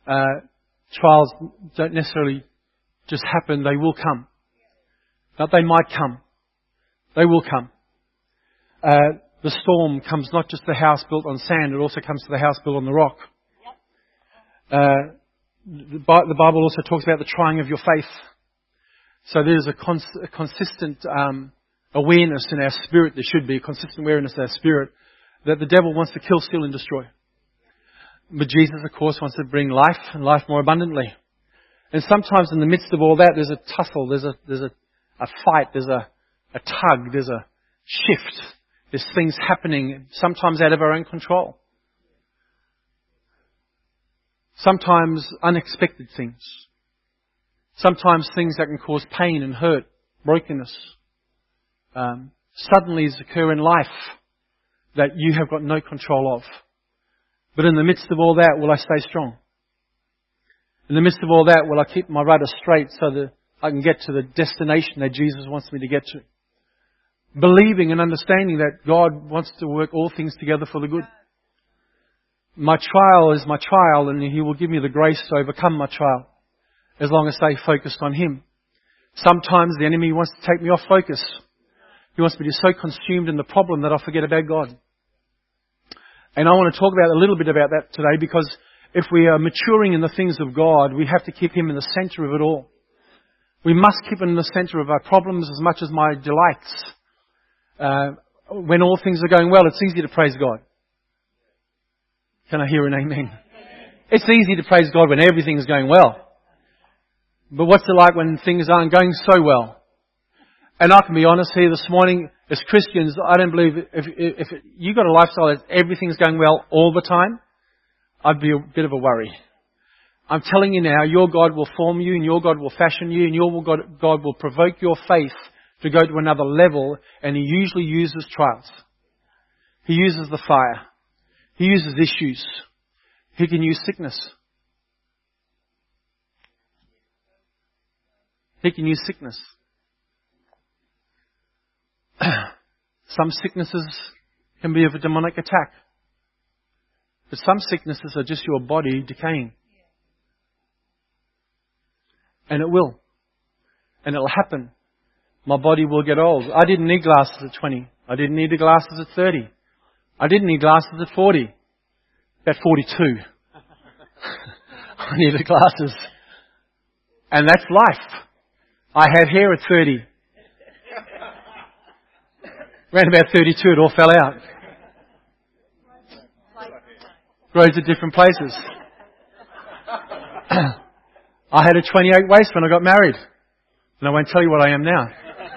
Trials don't necessarily just happen, they will come. But they might come. They will come. The storm comes not just to the house built on sand, it also comes to the house built on the rock. The Bible also talks about the trying of your faith. So there's a consistent awareness in our spirit, there should be a consistent awareness in our spirit, that the devil wants to kill, steal and destroy. But Jesus, of course, wants to bring life and life more abundantly. And sometimes in the midst of all that, there's a tussle, there's a fight, there's a tug, there's a shift. There's things happening, sometimes out of our own control. Sometimes unexpected things. Sometimes things that can cause pain and hurt, brokenness. Suddenlies occur in life that you have got no control of. But in the midst of all that, will I stay strong? In the midst of all that, will I keep my rudder straight so that I can get to the destination that Jesus wants me to get to? Believing and understanding that God wants to work all things together for the good. My trial is my trial, and He will give me the grace to overcome my trial as long as I stay focused on Him. Sometimes the enemy wants to take me off focus. He wants me to be so consumed in the problem that I forget about God. And I want to talk about a little bit about that today, because if we are maturing in the things of God, we have to keep Him in the center of it all. We must keep Him in the center of our problems as much as my delights. When all things are going well, it's easy to praise God. Can I hear an amen? It's easy to praise God when everything is going well. But what's it like when things aren't going so well? And I can be honest here this morning, as Christians, I don't believe if you got a lifestyle that everything's going well all the time, I'd be a bit of a worry. I'm telling you now, your God will form you, and your God will fashion you, and your God will provoke your faith to go to another level, and He usually uses trials. He uses the fire. He uses issues. He can use sickness. He can use sickness. Some sicknesses can be of a demonic attack. But some sicknesses are just your body decaying. And it will. And it'll happen. My body will get old. I didn't need glasses at 20. I didn't need the glasses at 30. I didn't need glasses at 40. At 42. I needed glasses. And that's life. I had hair at 30. Around about 32 it all fell out. Grows at different places. I had a 28 waist when I got married. And I won't tell you what I am now.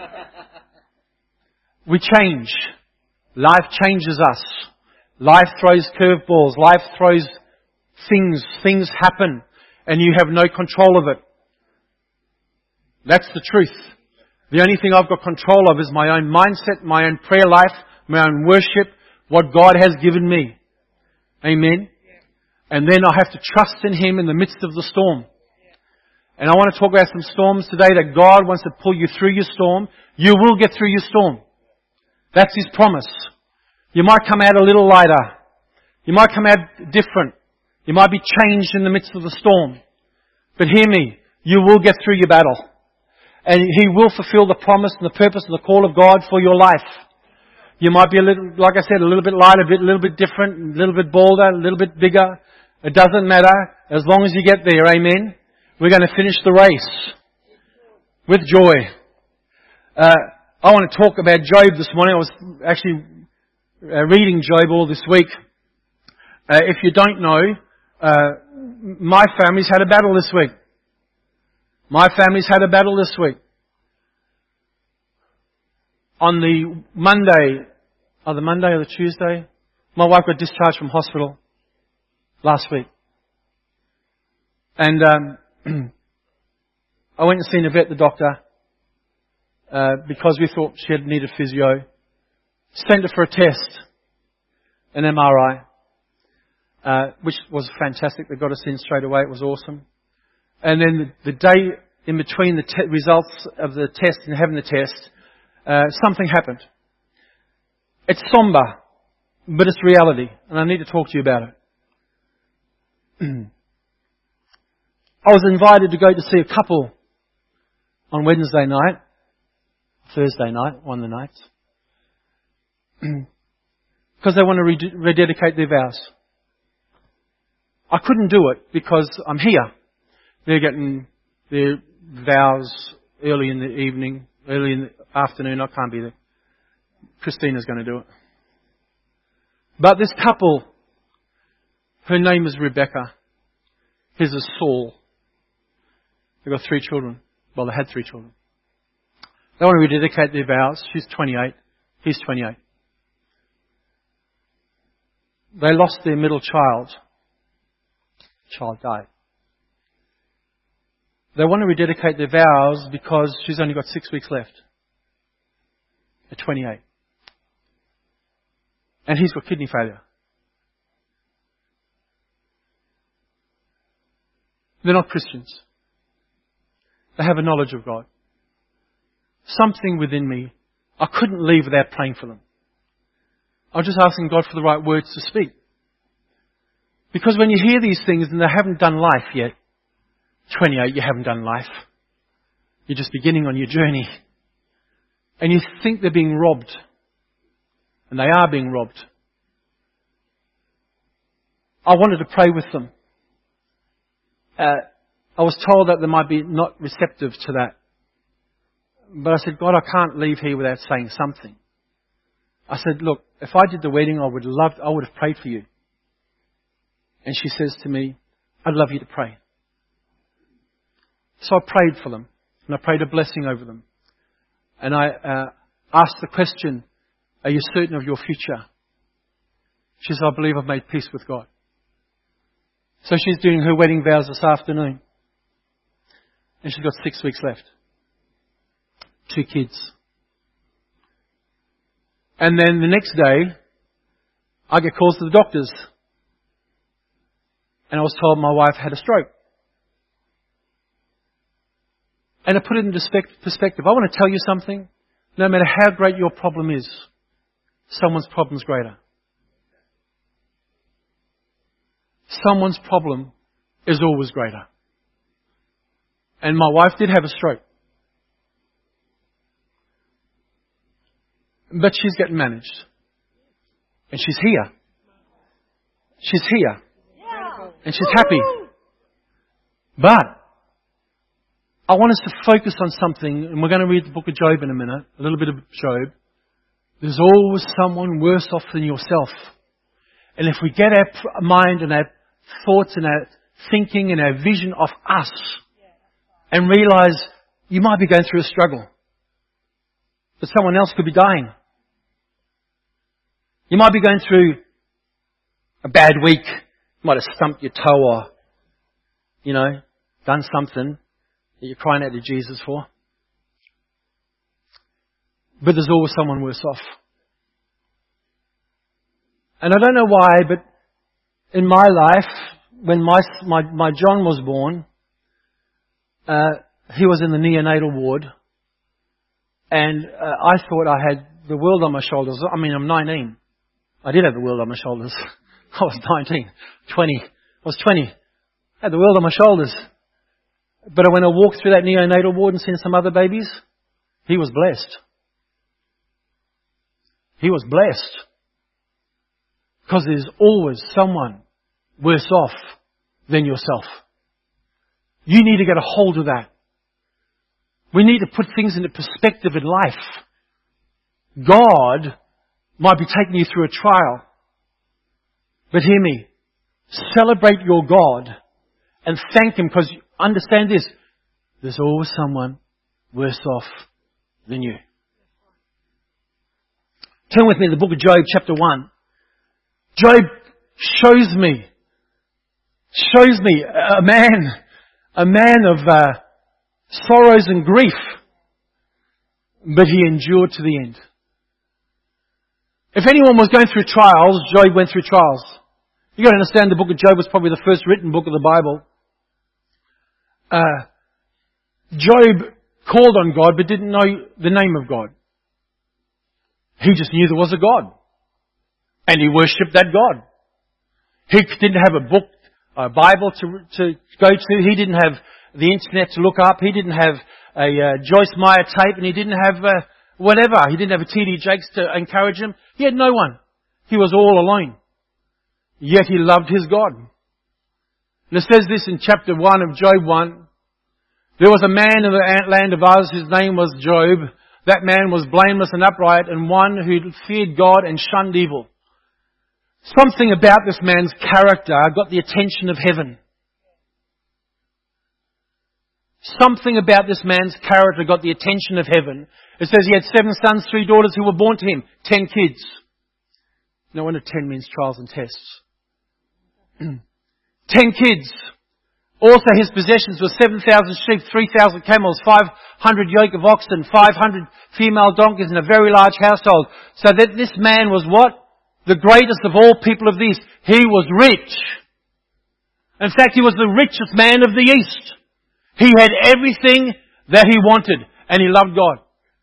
We change. Life changes us. Life throws curveballs. Life throws things. Things happen. And you have no control of it. That's the truth. The only thing I've got control of is my own mindset, my own prayer life, my own worship, what God has given me. Amen. And then I have to trust in Him in the midst of the storm. And I want to talk about some storms today that God wants to pull you through your storm. You will get through your storm. That's His promise. You might come out a little lighter. You might come out different. You might be changed in the midst of the storm. But hear me, you will get through your battle. And He will fulfill the promise and the purpose and the call of God for your life. You might be a little, like I said, a little bit lighter, a little bit different, a little bit bolder, a little bit bigger. It doesn't matter as long as you get there. Amen. We're going to finish the race with joy. I want to talk about Job this morning. I was actually reading Job all this week. If you don't know, my family's had a battle this week. My family's had a battle this week. On the Monday or the Tuesday, my wife got discharged from hospital last week. And I went and seen a vet, the doctor, because we thought she had needed physio. Sent her for a test, an MRI, which was fantastic. They got us in straight away. It was awesome. And then the day in between the results of the test and having the test, something happened. It's somber, but it's reality. And I need to talk to you about it. I was invited to go to see a couple on Wednesday night, Thursday night, one of the nights, because they want to rededicate their vows. I couldn't do it because I'm here. They're getting their vows early in the evening, early in the afternoon. I can't be there. Christina's going to do it. But this couple, her name is Rebecca. His is Saul. They've got 3 children. Well, they had 3 children. They want to rededicate their vows. She's 28. He's 28. They lost their middle child. Child died. They want to rededicate their vows because she's only got 6 weeks left. At 28. And he's got kidney failure. They're not Christians. They have a knowledge of God. Something within me, I couldn't leave without praying for them. I was just asking God for the right words to speak. Because when you hear these things and they haven't done life yet, 28, you haven't done life. You're just beginning on your journey. And you think they're being robbed. And they are being robbed. I wanted to pray with them. I was told that they might be not receptive to that. But I said, God, I can't leave here without saying something. I said, look, if I did the wedding, I would have prayed for you. And she says to me, I'd love you to pray. So I prayed for them. And I prayed a blessing over them. And I asked the question, are you certain of your future? She says, I believe I've made peace with God. So she's doing her wedding vows this afternoon. And she's got 6 weeks left. 2 kids. And then the next day, I get calls to the doctors. And I was told my wife had a stroke. And to put it into perspective, I want to tell you something. No matter how great your problem is, someone's problem is greater. Someone's problem is always greater. And my wife did have a stroke. But she's getting managed. And she's here. She's here. And she's happy. But I want us to focus on something, and we're going to read the book of Job in a minute, a little bit of Job. There's always someone worse off than yourself. And if we get our mind and our thoughts and our thinking and our vision off us and realize you might be going through a struggle, but someone else could be dying. You might be going through a bad week. You might have stumped your toe or, done something that you're crying out to Jesus for. But there's always someone worse off. And I don't know why, but in my life, when my John was born, he was in the neonatal ward. And I thought I had the world on my shoulders. I mean, I'm 19. I did have the world on my shoulders. I was 19, 20. I was 20. I had the world on my shoulders. But when I walked through that neonatal ward and seen some other babies, he was blessed. He was blessed. Because there's always someone worse off than yourself. You need to get a hold of that. We need to put things into perspective in life. God might be taking you through a trial. But hear me. Celebrate your God and thank Him, because understand this. There's always someone worse off than you. Turn with me to the book of Job, chapter 1. Job shows me a man of sorrows and grief, but he endured to the end. If anyone was going through trials, Job went through trials. You've got to understand the book of Job was probably the first written book of the Bible. Job called on God but didn't know the name of God. He just knew there was a God. And he worshipped that God. He didn't have a book a Bible to go to. He didn't have the internet to look up. He didn't have a Joyce Meyer tape, and he didn't have whatever. He didn't have a T.D. Jakes to encourage him. He had no one. He was all alone. Yet he loved his God. And it says this in chapter 1 of Job 1. There was a man in the land of Uz whose name was Job. That man was blameless and upright, and one who feared God and shunned evil. Something about this man's character got the attention of heaven. Something about this man's character got the attention of heaven. It says he had 7 sons, 3 daughters who were born to him. 10 kids. No wonder 10 means trials and tests. 10 kids. Also his possessions were 7,000 sheep, 3,000 camels, 500 yoke of oxen, 500 female donkeys, and a very large household. So that this man was what? The greatest of all people of the East. He was rich. In fact, he was the richest man of the East. He had everything that he wanted, and he loved God.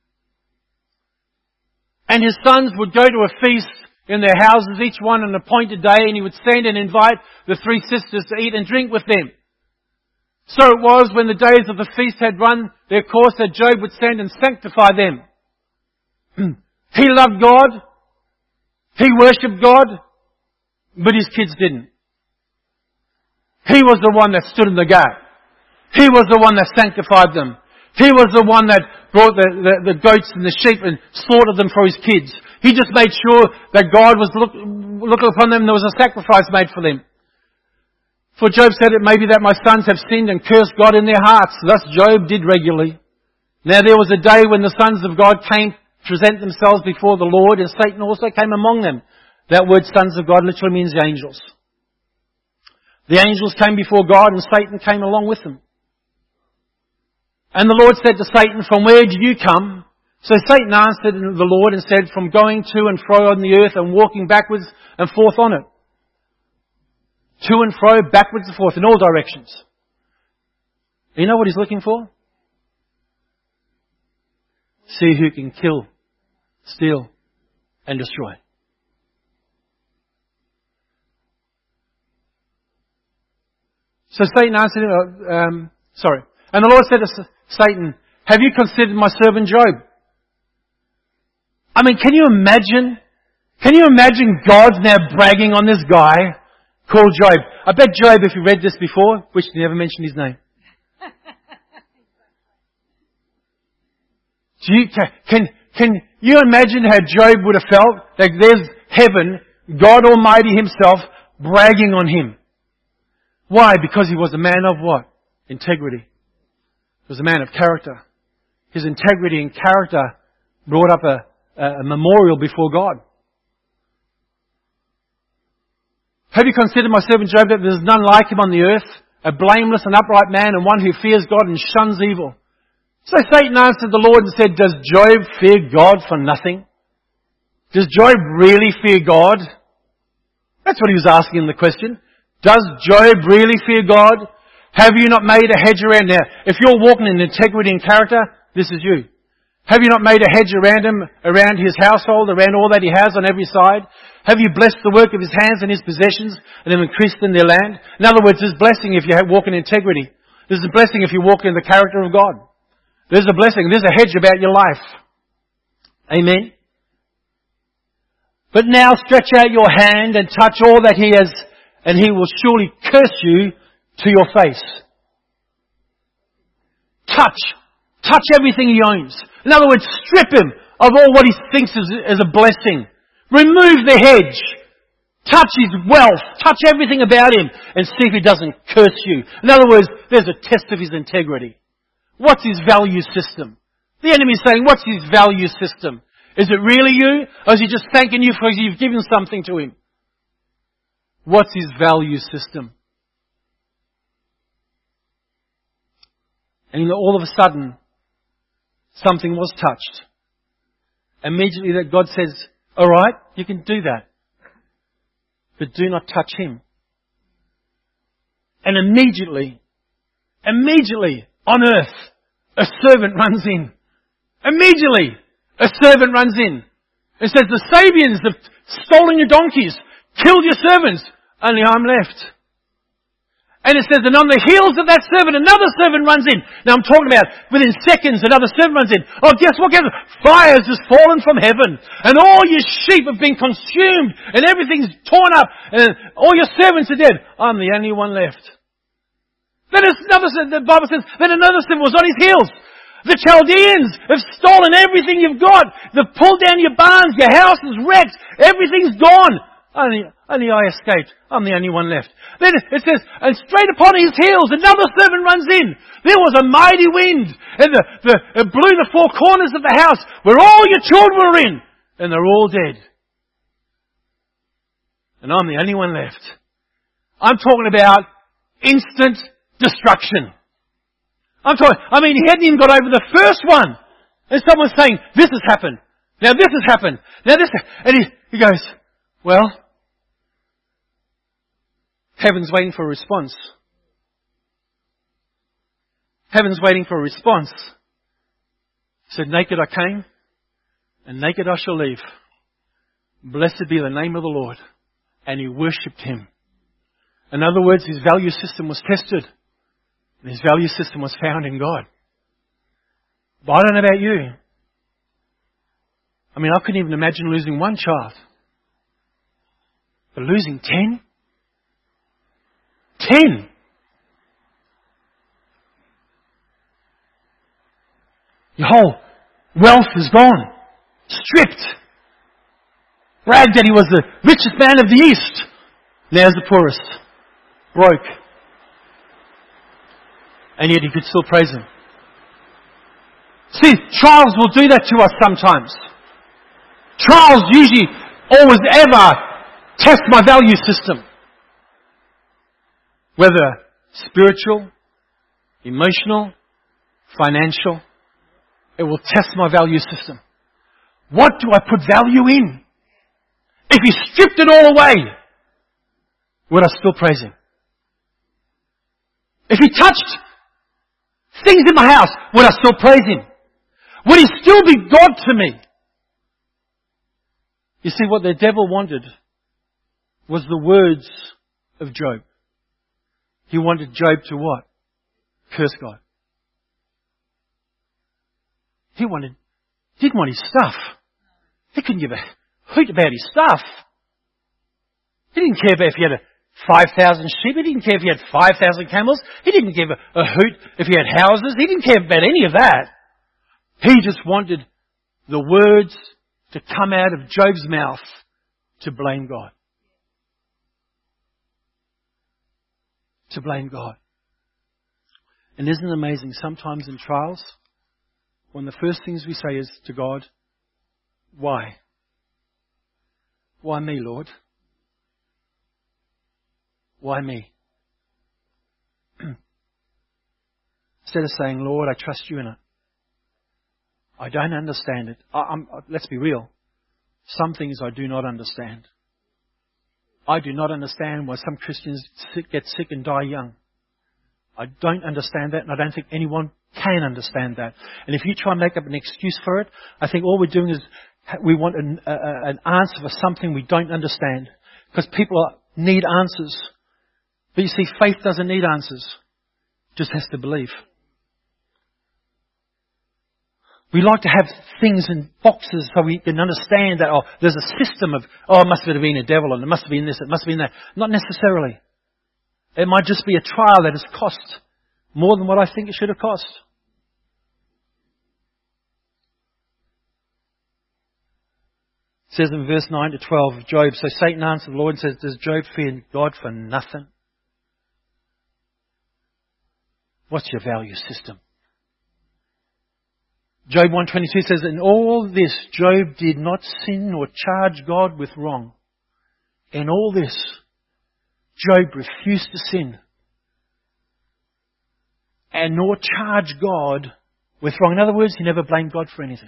And his sons would go to a feast in their houses, each one on an appointed day, and he would send and invite the 3 sisters to eat and drink with them. So it was when the days of the feast had run their course that Job would send and sanctify them. He loved God. He worshipped God. But his kids didn't. He was the one that stood in the gap. He was the one that sanctified them. He was the one that brought the goats and the sheep and slaughtered them for his kids. He just made sure that God was looking upon them and there was a sacrifice made for them. For Job said, it may be that my sons have sinned and cursed God in their hearts. Thus Job did regularly. Now there was a day when the sons of God came to present themselves before the Lord, and Satan also came among them. That word sons of God literally means angels. The angels came before God and Satan came along with them. And the Lord said to Satan, from where did you come? So Satan answered the Lord and said, from going to and fro on the earth and walking backwards and forth on it. To and fro, backwards and forth, in all directions. You know what he's looking for? See who can kill, steal, and destroy. So Satan answered him, And the Lord said to Satan, have you considered my servant Job? I mean, can you imagine? Can you imagine God now bragging on this guy called Job? I bet Job, if you read this before, wished he never mentioned his name. Can you imagine how Job would have felt? Like there's heaven, God Almighty Himself, bragging on him. Why? Because he was a man of what? Integrity. He was a man of character. His integrity and character brought up a memorial before God. Have you considered my servant Job, that there is none like him on the earth, a blameless and upright man, and one who fears God and shuns evil? So Satan answered the Lord and said, does Job fear God for nothing? Does Job really fear God? That's what he was asking in the question. Does Job really fear God? Have you not made a hedge around now? If you're walking in integrity and character, this is you. Have you not made a hedge around him, around his household, around all that he has on every side? Have you blessed the work of his hands and his possessions and have increased in their land? In other words, there's blessing if you walk in integrity. There's a blessing if you walk in the character of God. There's a blessing. There's a hedge about your life. Amen. But now stretch out your hand and touch all that he has, and he will surely curse you to your face. Touch everything he owns. In other words, strip him of all what he thinks is a blessing. Remove the hedge. Touch his wealth. Touch everything about him and see if he doesn't curse you. In other words, there's a test of his integrity. What's his value system? The enemy is saying, what's his value system? Is it really you? Or is he just thanking you because you've given something to him? What's his value system? And all of a sudden, something was touched. Immediately that God says, alright, you can do that. But do not touch him. And immediately, on earth, a servant runs in. Immediately, a servant runs in and says, the Sabians have stolen your donkeys, killed your servants, only I'm left. And it says, and on the heels of that servant, another servant runs in. Now I'm talking about within seconds, another servant runs in. Oh, guess what? Fire has just fallen from heaven. And all your sheep have been consumed. And everything's torn up. And all your servants are dead. I'm the only one left. Then the Bible says, then another servant was on his heels. The Chaldeans have stolen everything you've got. They've pulled down your barns. Your house is wrecked. Everything's gone. Only I escaped. I'm the only one left. Then it says, and straight upon his heels, another servant runs in. There was a mighty wind, and it blew the four corners of the house where all your children were in, and they're all dead. And I'm the only one left. I'm talking about instant destruction. He hadn't even got over the first one. And someone's saying, this has happened. Now this has happened. Now this, and he goes, well, heaven's waiting for a response. Heaven's waiting for a response. He said, naked I came, and naked I shall leave. Blessed be the name of the Lord. And he worshipped him. In other words, his value system was tested. And his value system was found in God. But I don't know about you. I couldn't even imagine losing one child. But losing 10? 10! Your whole wealth is gone. Stripped. Bragged that he was the richest man of the East. Now's the poorest. Broke. And yet he could still praise him. See, trials will do that to us sometimes. Trials usually, always ever, test my value system. Whether spiritual, emotional, financial, it will test my value system. What do I put value in? If he stripped it all away, would I still praise him? If he touched things in my house, would I still praise him? Would he still be God to me? You see, what the devil wanted was the words of Job. He wanted Job to what? Curse God. He didn't want his stuff. He couldn't give a hoot about his stuff. He didn't care about if he had 5,000 sheep. He didn't care if he had 5,000 camels. He didn't give a hoot if he had houses. He didn't care about any of that. He just wanted the words to come out of Job's mouth to blame God. To blame God. And isn't it amazing, sometimes in trials, one of the first things we say is to God, why? Why me, Lord? Why me? Instead of saying, Lord, I trust you in it. I don't understand it. Let's be real. Some things I do not understand. I do not understand why some Christians get sick and die young. I don't understand that, and I don't think anyone can understand that. And if you try and make up an excuse for it, I think all we're doing is we want an answer for something we don't understand. Because people need answers. But you see, faith doesn't need answers. It just has to believe. We like to have things in boxes so we can understand that, there's a system of, it must have been a devil and it must have been this, it must have been that. Not necessarily. It might just be a trial that has cost more than what I think it should have cost. It says in verse 9 to 12 of Job, so Satan answered the Lord and says, does Job fear God for nothing? What's your value system? Job 1:22 says, in all this, Job did not sin nor charge God with wrong. In all this, Job refused to sin and nor charge God with wrong. In other words, he never blamed God for anything.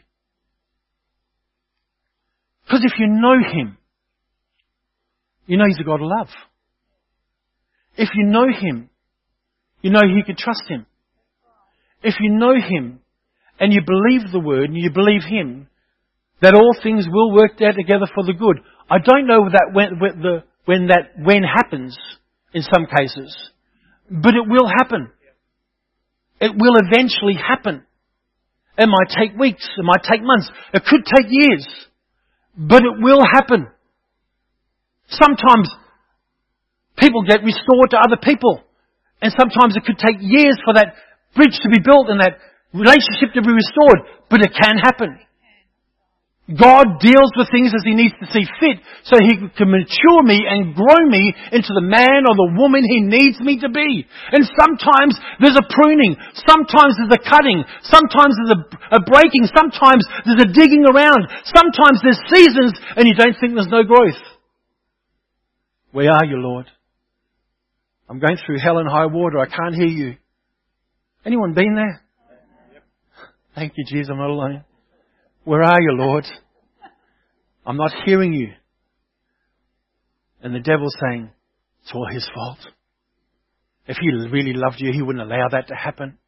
Because if you know him, you know he's a God of love. If you know him, you know you can trust him. If you know him, and you believe the word, and you believe him, that all things will work out together for the good. I don't know that when happens in some cases. But it will happen. It will eventually happen. It might take weeks. It might take months. It could take years. But it will happen. Sometimes people get restored to other people. And sometimes it could take years for that bridge to be built and that relationship to be restored. But it can happen. God deals with things as He needs to see fit so He can mature me and grow me into the man or the woman He needs me to be. And sometimes there's a pruning. Sometimes there's a cutting. Sometimes there's a breaking. Sometimes there's a digging around. Sometimes there's seasons and you don't think there's no growth. Where are you, Lord? I'm going through hell and high water. I can't hear you. Anyone been there? Thank you, Jesus. I'm not alone. Where are you, Lord? I'm not hearing you. And the devil's saying, it's all his fault. If he really loved you, he wouldn't allow that to happen.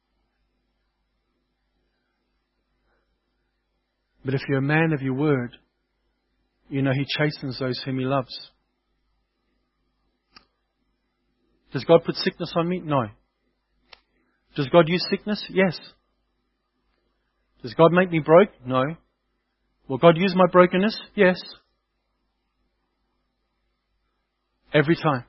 But if you're a man of your word, you know He chastens those whom He loves. Does God put sickness on me? No. Does God use sickness? Yes. Does God make me broke? No. Will God use my brokenness? Yes. Every time.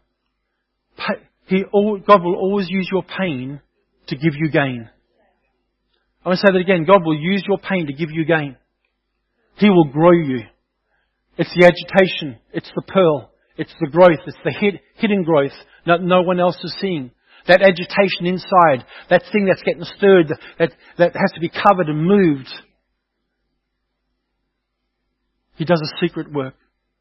God will always use your pain to give you gain. I want to say that again. God will use your pain to give you gain. He will grow you. It's the agitation. It's the pearl. It's the growth. It's the hidden growth that no one else is seeing. That agitation inside, that thing that's getting stirred, that has to be covered and moved. He does a secret work.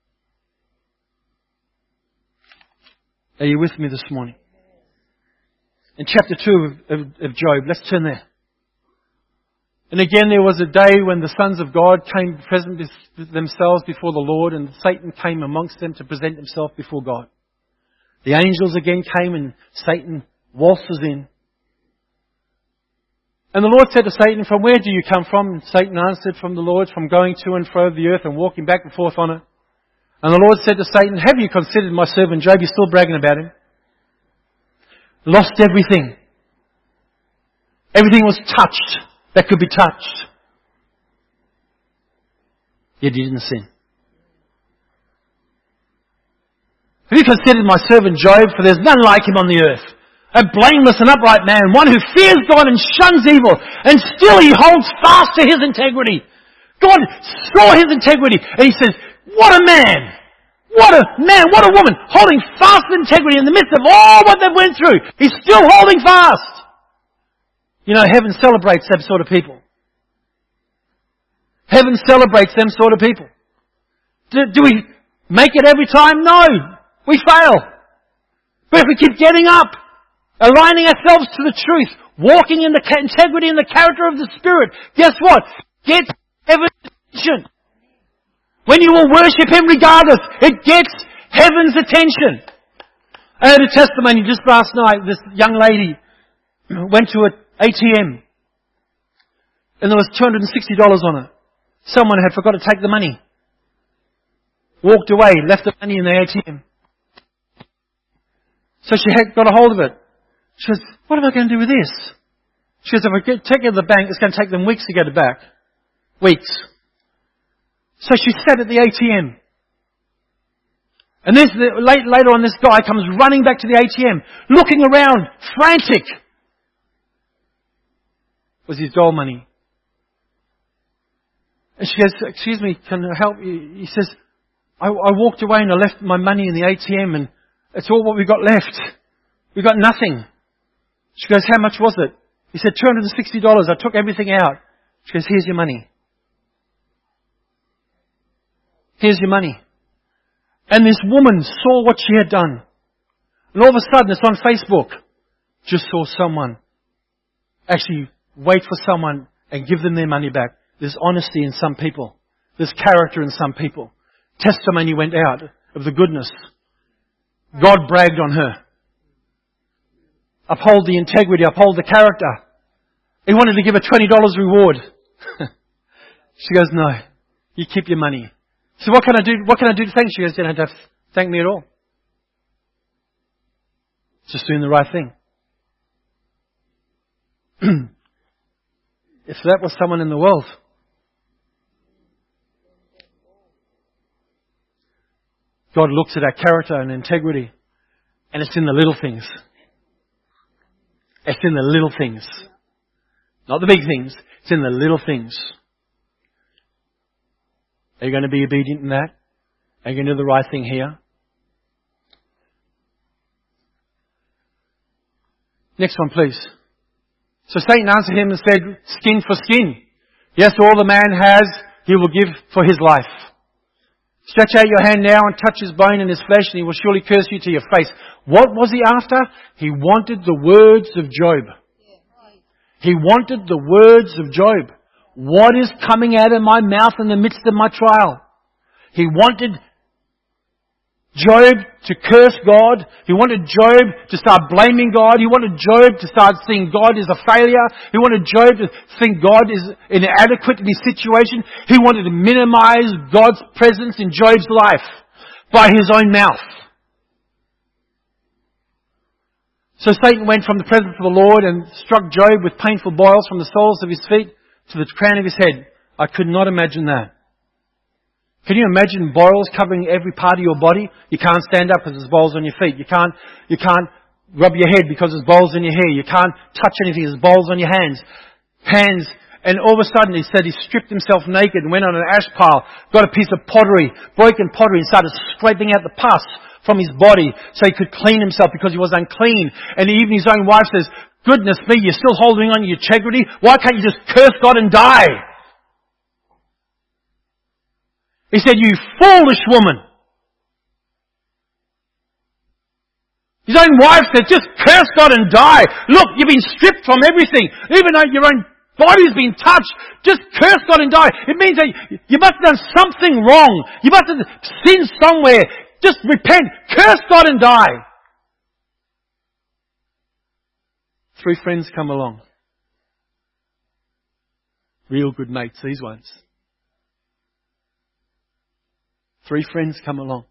Are you with me this morning? In chapter 2 of Job, let's turn there. And again, there was a day when the sons of God came present themselves before the Lord, and Satan came amongst them to present himself before God. The angels again came and Satan waltzes in. And the Lord said to Satan, from where do you come from? And Satan answered, from the Lord, from going to and fro the earth and walking back and forth on it. And the Lord said to Satan, have you considered my servant Job? You're still bragging about him. Lost everything. Everything was touched that could be touched. Yet he didn't sin. Have you considered my servant Job? For there's none like him on the earth. A blameless and upright man, one who fears God and shuns evil, and still he holds fast to his integrity. God saw his integrity, and He says, what a man! What a man, what a woman, holding fast to integrity in the midst of all what they went through. He's still holding fast. You know, heaven celebrates them sort of people. Heaven celebrates them sort of people. Do we make it every time? No. We fail. But if we keep getting up, aligning ourselves to the truth, walking in the integrity and the character of the Spirit, guess what? Get heaven's attention. When you will worship Him regardless, it gets heaven's attention. I heard a testimony just last night. This young lady went to an ATM and there was $260 on it. Someone had forgot to take the money. Walked away, left the money in the ATM. So she had got a hold of it. She goes, what am I going to do with this? She goes, if I take it to the bank, it's going to take them weeks to get it back. Weeks. So she sat at the ATM. And later on, this guy comes running back to the ATM, looking around, frantic. It was his doll money. And she goes, excuse me, can I help you? He says, I walked away and I left my money in the ATM and it's all what we got left. We got nothing. She goes, how much was it? He said, $260. I took everything out. She goes, here's your money. Here's your money. And this woman saw what she had done. And all of a sudden, it's on Facebook. Just saw someone actually wait for someone and give them their money back. There's honesty in some people. There's character in some people. Testimony went out of the goodness. God bragged on her. Uphold the integrity, uphold the character. He wanted to give her $20 reward. She goes, no, you keep your money. So what can I do? What can I do to thank you? She goes, you don't have to thank me at all. Just doing the right thing. If that was someone in the world, God looks at our character and integrity, and it's in the little things. It's in the little things. Not the big things. It's in the little things. Are you going to be obedient in that? Are you going to do the right thing here? Next one, please. So Satan answered him and said, skin for skin. Yes, all the man has, he will give for his life. Stretch out your hand now and touch his bone and his flesh, and he will surely curse you to your face. What was he after? He wanted the words of Job. He wanted the words of Job. What is coming out of my mouth in the midst of my trial? He wanted Job to curse God. He wanted Job to start blaming God. He wanted Job to start seeing God as a failure. He wanted Job to think God is inadequate in his situation. He wanted to minimize God's presence in Job's life by his own mouth. So Satan went from the presence of the Lord and struck Job with painful boils from the soles of his feet to the crown of his head. I could not imagine that. Can you imagine boils covering every part of your body? You can't stand up because there's boils on your feet. You can't rub your head because there's boils in your hair. You can't touch anything, there's boils on your hands. And all of a sudden he said he stripped himself naked and went on an ash pile, got a piece of pottery, broken pottery, and started scraping out the pus from his body so he could clean himself because he was unclean. And even his own wife says, goodness me, you're still holding on to your integrity? Why can't you just curse God and die? He said, you foolish woman. His own wife said, just curse God and die. Look, you've been stripped from everything. Even though your own body's been touched, just curse God and die. It means that you must have done something wrong. You must have sinned somewhere. Just repent, curse God and die. 3 friends come along. Real good mates, these ones. 3 friends come along.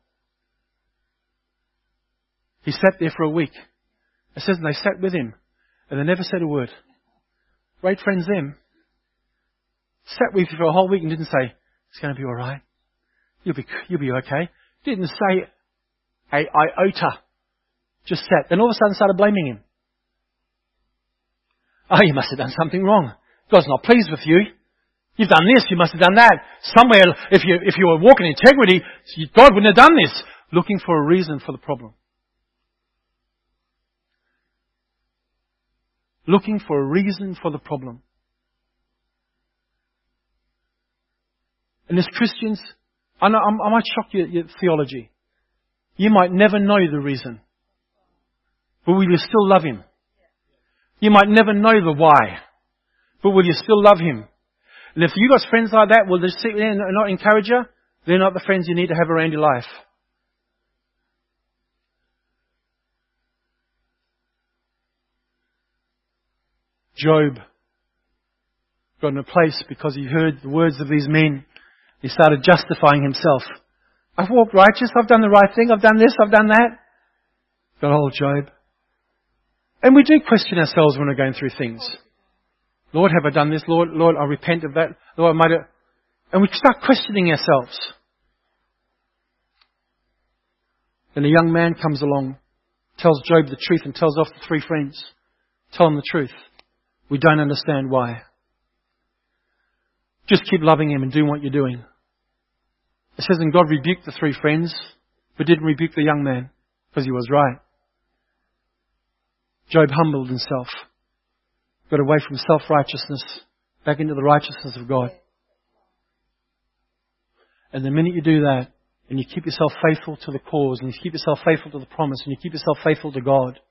He sat there for a week. It says, and they sat with him, and they never said a word. Great friends them. Sat with you for a whole week and didn't say, it's going to be all right. You'll be okay. Didn't say a iota. Just sat. Then all of a sudden started blaming him. Oh, you must have done something wrong. God's not pleased with you. You've done this, you must have done that. Somewhere, if you were walking in integrity, God wouldn't have done this. Looking for a reason for the problem. Looking for a reason for the problem. And as Christians, I might shock your theology. You might never know the reason. But will you still love Him? You might never know the why. But will you still love Him? And if you've got friends like that, will they sit there and not encourage you? They're not the friends you need to have around your life. Job got in a place because he heard the words of these men. He started justifying himself. I've walked righteous, I've done the right thing, I've done this, I've done that. Got old Job. And we do question ourselves when we're going through things. Lord, have I done this? Lord, I repent of that. Lord, I might have... And we start questioning ourselves. Then a young man comes along, tells Job the truth and tells off the 3 friends. Tell them the truth. We don't understand why. Just keep loving Him and doing what you're doing. It says, and God rebuked the 3 friends, but didn't rebuke the young man because he was right. Job humbled himself. Got away from self-righteousness, back into the righteousness of God. And the minute you do that, and you keep yourself faithful to the cause, and you keep yourself faithful to the promise, and you keep yourself faithful to God,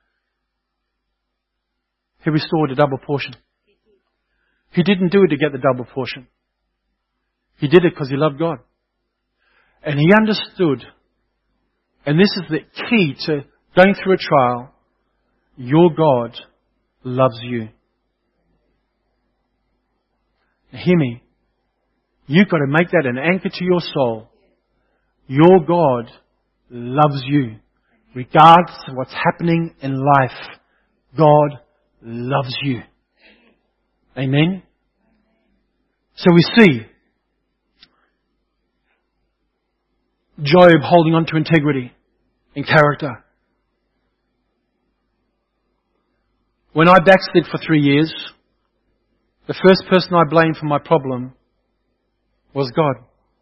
He restored a double portion. He didn't do it to get the double portion. He did it because He loved God. And He understood, and this is the key to going through a trial, your God loves you. Now hear me. You've got to make that an anchor to your soul. Your God loves you. regardless of what's happening in life, God loves you. Amen? So we see Job holding on to integrity and character. When I backslid for 3 years, the first person I blamed for my problem was God.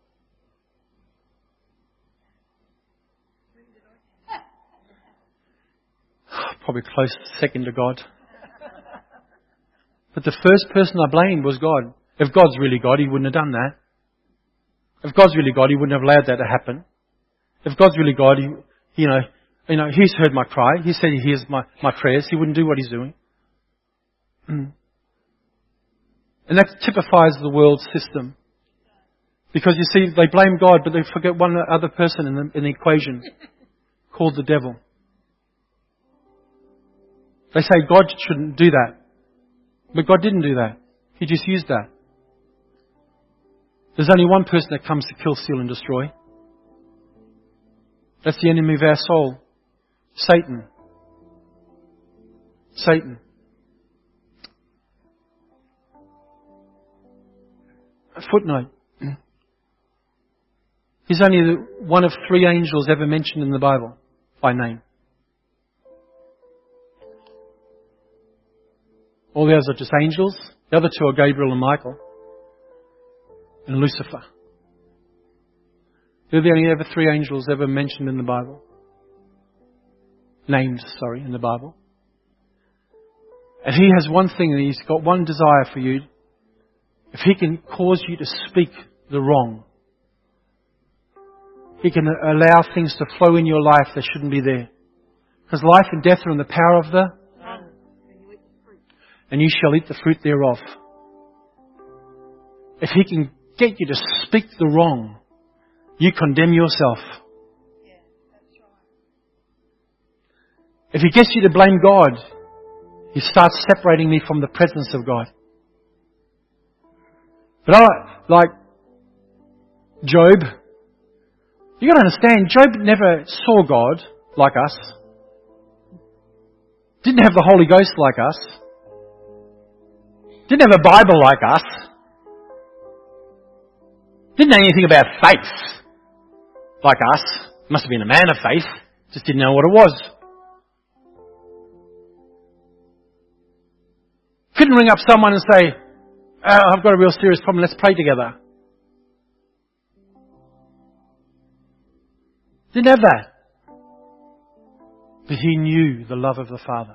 Probably close second to God. But the first person I blamed was God. If God's really God, He wouldn't have done that. If God's really God, He wouldn't have allowed that to happen. If God's really God, He's heard my cry. He said He hears my prayers. He wouldn't do what He's doing. And that typifies the world system. Because you see, they blame God, but they forget one other person in the equation, called the devil. They say God shouldn't do that. But God didn't do that. He just used that. There's only one person that comes to kill, steal and destroy. That's the enemy of our soul. Satan. Satan. A footnote. He's only one of 3 angels ever mentioned in the Bible by name. All the others are just angels. The other 2 are Gabriel and Michael. And Lucifer. They're the only ever 3 angels ever mentioned in the Bible. Named, in the Bible. And he has one thing, and he's got one desire for you. If he can cause you to speak the wrong, he can allow things to flow in your life that shouldn't be there. Because life and death are in the power of the tongue. And you shall eat the fruit thereof. If he can get you to speak the wrong, you condemn yourself. Yeah, that's right. If he gets you to blame God, he starts separating me from the presence of God. But like Job, you got to understand, Job never saw God like us. Didn't have the Holy Ghost like us. Didn't have a Bible like us. Didn't know anything about faith like us. Must have been a man of faith. Just didn't know what it was. Couldn't ring up someone and say, I've got a real serious problem, let's pray together. Didn't have that. But he knew the love of the Father.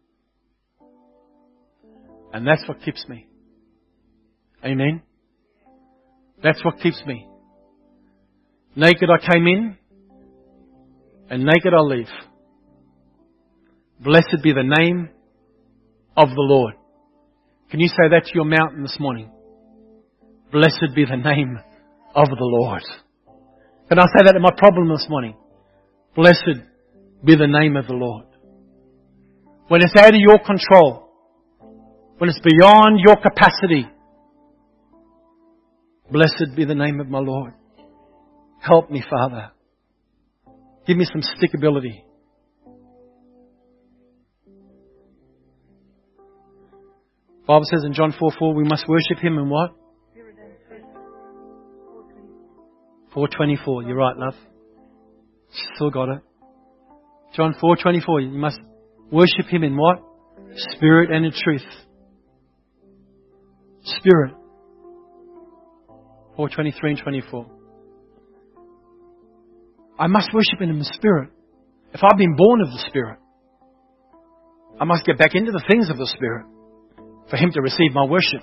And that's what keeps me. Amen? That's what keeps me. Naked I came in, and naked I'll leave. Blessed be the name of the Lord. Can you say that to your mountain this morning? Blessed be the name of the Lord. Can I say that to my problem this morning? Blessed be the name of the Lord. When it's out of your control, when it's beyond your capacity, blessed be the name of my Lord. Help me, Father. Give me some stickability. The Bible says in John 4:4, we must worship Him in what? 4:24. You're right, love. Still got it. John 4:24. You must worship Him in what? Spirit and in truth. Spirit. 4:23 and 24. I must worship Him in the Spirit. If I've been born of the Spirit, I must get back into the things of the Spirit for Him to receive my worship.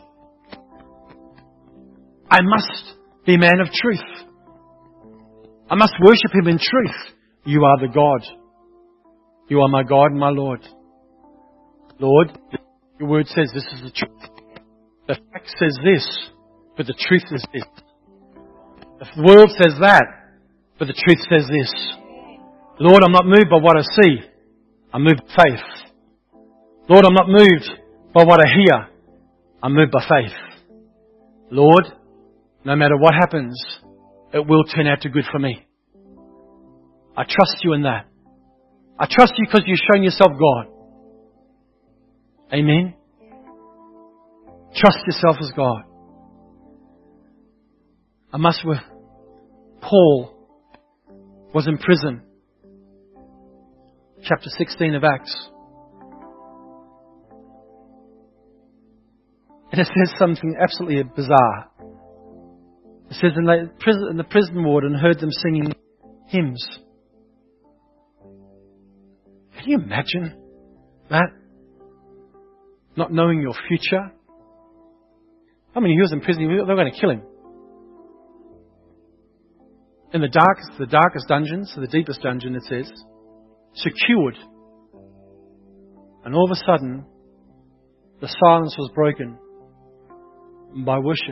I must be a man of truth. I must worship Him in truth. You are the God. You are my God and my Lord. Lord, your word says this is the truth. The fact says this, but the truth is this. The world says that, but the truth says this. Lord, I'm not moved by what I see. I'm moved by faith. Lord, I'm not moved by what I hear. I'm moved by faith. Lord, no matter what happens, it will turn out to good for me. I trust you in that. I trust you because you've shown yourself God. Amen. Trust yourself as God. Paul was in prison. Chapter 16 of Acts. And it says something absolutely bizarre. It says, and the prison warden heard them singing hymns. Can you imagine that? Not knowing your future. I mean, he was in prison. They were going to kill him. In the darkest dungeons, the deepest dungeon, it says, secured. And all of a sudden, the silence was broken by worship.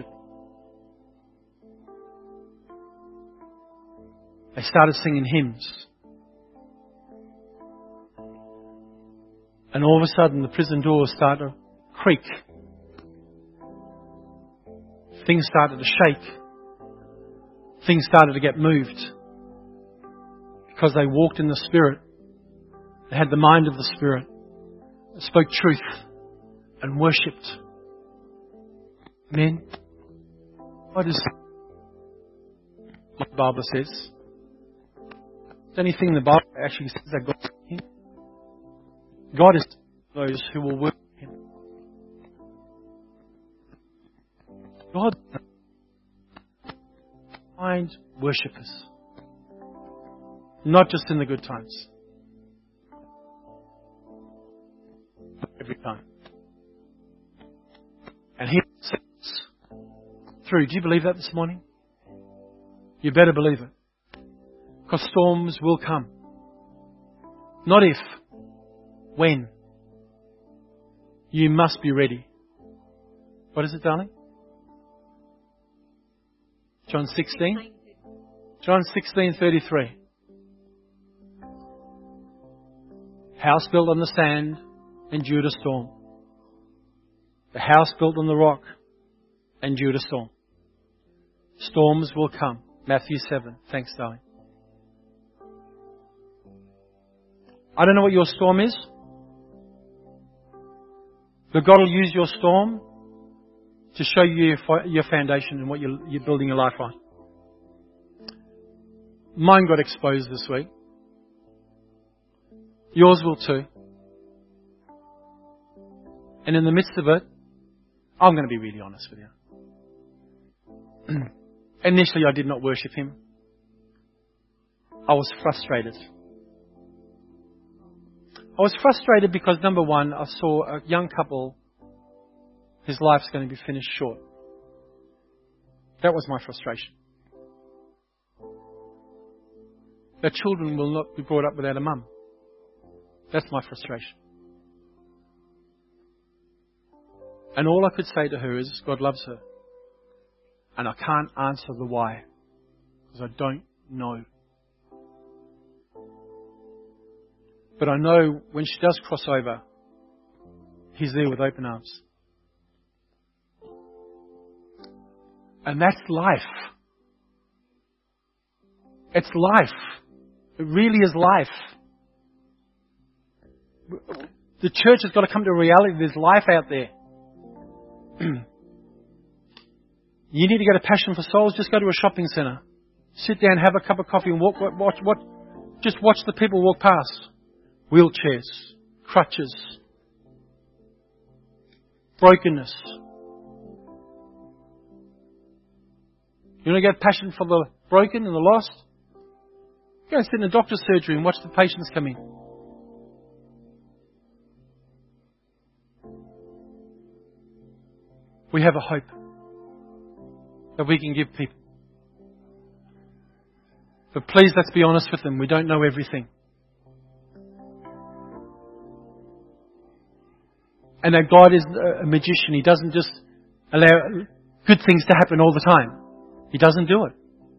They started singing hymns. And all of a sudden, the prison doors started to creak. Things started to shake. Things started to get moved. Because they walked in the Spirit. They had the mind of the Spirit. They spoke truth and worshipped. Amen. What is the Bible says? The only thing the Bible actually says that God is Him. God is those who will worship Him. God finds worshippers. Not just in the good times. Every time. And He says through. Do you believe that this morning? You better believe it. Because storms will come. Not if. When. You must be ready. What is it, darling? John 16? John 16:33. House built on the sand endured a storm. The house built on the rock endured a storm. Storms will come. Matthew 7. Thanks, darling. I don't know what your storm is. But God will use your storm to show you your foundation and what you're building your life on. Mine got exposed this week. Yours will too. And in the midst of it, I'm going to be really honest with you. Initially, I did not worship Him. I was frustrated. I was frustrated because, number one, I saw a young couple, his life's going to be finished short. That was my frustration. Their children will not be brought up without a mum. That's my frustration. And all I could say to her is, God loves her. And I can't answer the why. Because I don't know. But I know when she does cross over, He's there with open arms. And that's life. It's life. It really is life. The church has got to come to reality. There's life out there. You need to get a passion for souls. Just go to a shopping centre. Sit down, have a cup of coffee and just watch the people walk past. Wheelchairs, crutches, brokenness. You want to get passion for the broken and the lost? Go and sit in a doctor's surgery and watch the patients come in. We have a hope that we can give people. But please, let's be honest with them. We don't know everything. And that God is a magician. He doesn't just allow good things to happen all the time. He doesn't do it.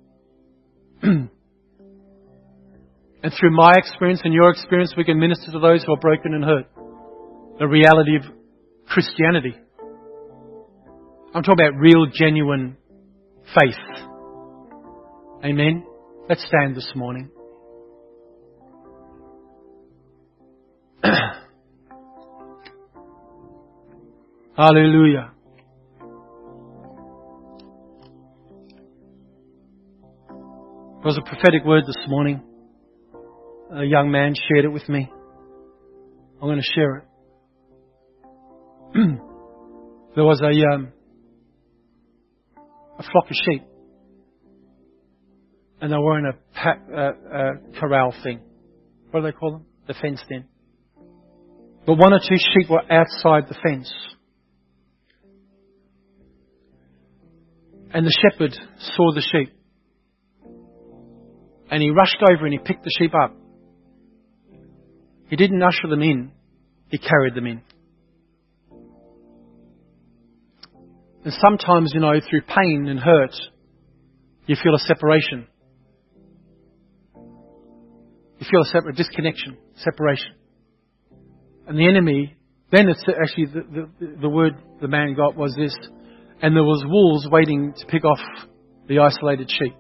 And through my experience and your experience, we can minister to those who are broken and hurt. The reality of Christianity. I'm talking about real, genuine faith. Amen. Let's stand this morning. Hallelujah. It was a prophetic word this morning. A young man shared it with me. I'm going to share it. There was a flock of sheep, and they were in a corral thing. What do they call them? The fenced in. But one or two sheep were outside the fence. And the shepherd saw the sheep. And he rushed over and he picked the sheep up. He didn't usher them in. He carried them in. And sometimes, through pain and hurt, you feel a separation. You feel a disconnection, separation. And the enemy, then it's actually the word the man got was this, and there was wolves waiting to pick off the isolated sheep.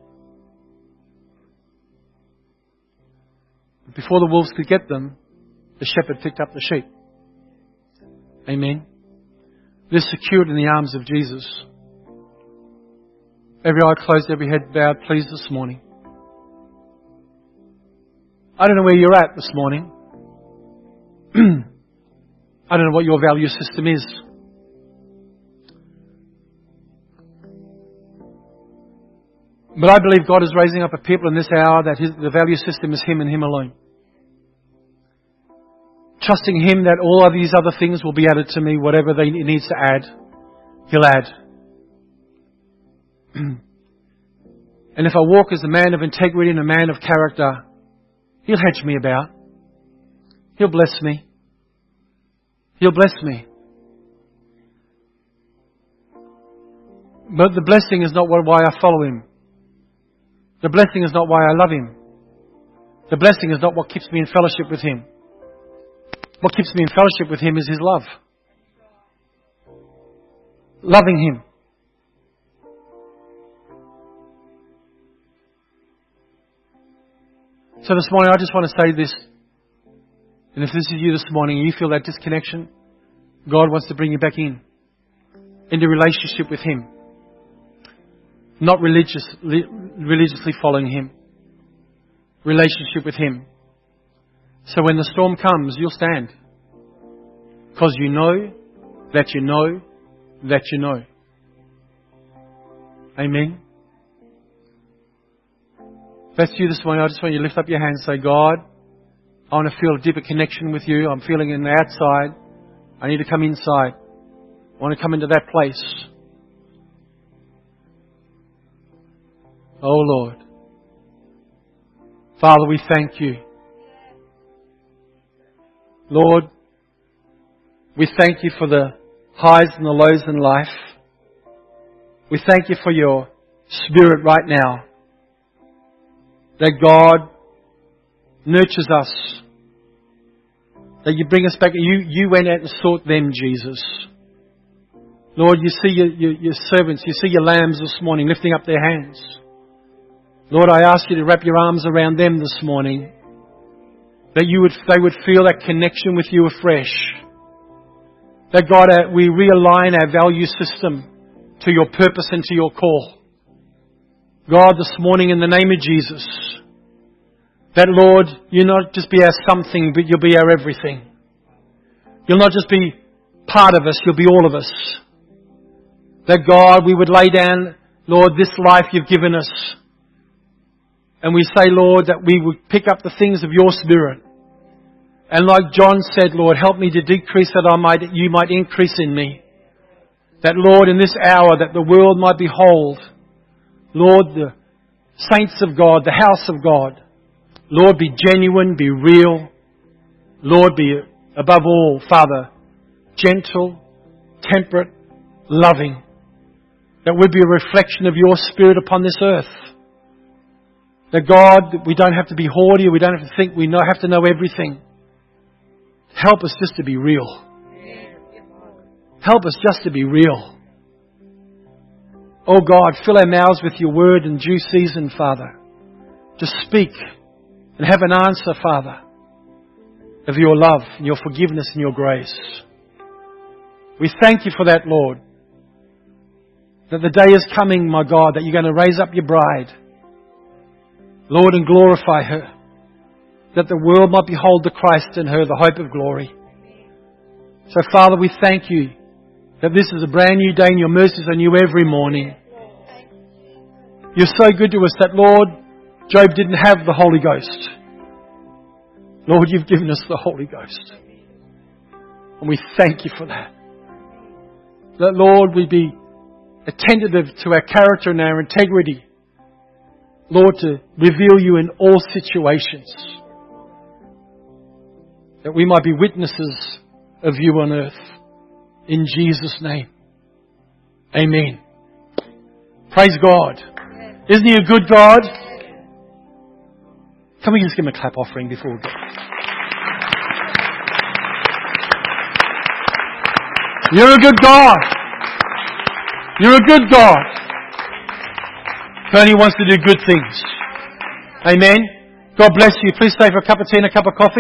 Before the wolves could get them, the shepherd picked up the sheep. Amen. They're secured in the arms of Jesus. Every eye closed, every head bowed, please, this morning. I don't know where you're at this morning. I don't know what your value system is. But I believe God is raising up a people in this hour that the value system is Him and Him alone. Trusting Him that all of these other things will be added to me, whatever He needs to add, He'll add. And if I walk as a man of integrity and a man of character, He'll hedge me about. He'll bless me. He'll bless me. But the blessing is not why I follow Him. The blessing is not why I love Him. The blessing is not what keeps me in fellowship with Him. What keeps me in fellowship with Him is His love. Loving Him. So this morning I just want to say this. And if this is you this morning and you feel that disconnection, God wants to bring you back into relationship with Him. Not religiously following Him. Relationship with Him. So when the storm comes, you'll stand. Because you know that you know that you know. Amen. If that's you this morning, I just want you to lift up your hands and say, God, I want to feel a deeper connection with you. I'm feeling in the outside. I need to come inside. I want to come into that place. Oh Lord. Father, we thank you. Lord, we thank you for the highs and the lows in life. We thank you for your Spirit right now. That God nurtures us. That you bring us back. You went out and sought them, Jesus. Lord, you see your servants, you see your lambs this morning lifting up their hands. Lord, I ask you to wrap your arms around them this morning. That they would feel that connection with you afresh. That God, we realign our value system to your purpose and to your call. God, this morning in the name of Jesus, that Lord, you'll not just be our something, but you'll be our everything. You'll not just be part of us, you'll be all of us. That God, we would lay down, Lord, this life you've given us. And we say, Lord, that we would pick up the things of your Spirit. And like John said, Lord, help me to decrease that you might increase in me. That, Lord, in this hour, that the world might behold, Lord, the saints of God, the house of God. Lord, be genuine, be real. Lord, be above all, Father, gentle, temperate, loving. That would be a reflection of your Spirit upon this earth. That God, we don't have to be haughty, we don't have to think we have to know everything. Help us just to be real. Help us just to be real. Oh God, fill our mouths with your word in due season, Father. Just speak and have an answer, Father, of your love and your forgiveness and your grace. We thank you for that, Lord. That the day is coming, my God, that you're going to raise up your bride, Lord, and glorify her. That the world might behold the Christ in her, the hope of glory. So, Father, we thank you that this is a brand new day and your mercies are new every morning. You're so good to us that, Lord, Job didn't have the Holy Ghost. Lord, you've given us the Holy Ghost. And we thank you for that. That, Lord, we be attentive to our character and our integrity. Lord, to reveal you in all situations. That we might be witnesses of you on earth. In Jesus' name. Amen. Praise God. Isn't He a good God? Can we just give Him a clap offering before we go? You're a good God. You're a good God. He only wants to do good things. Amen. God bless you. Please stay for a cup of tea and a cup of coffee.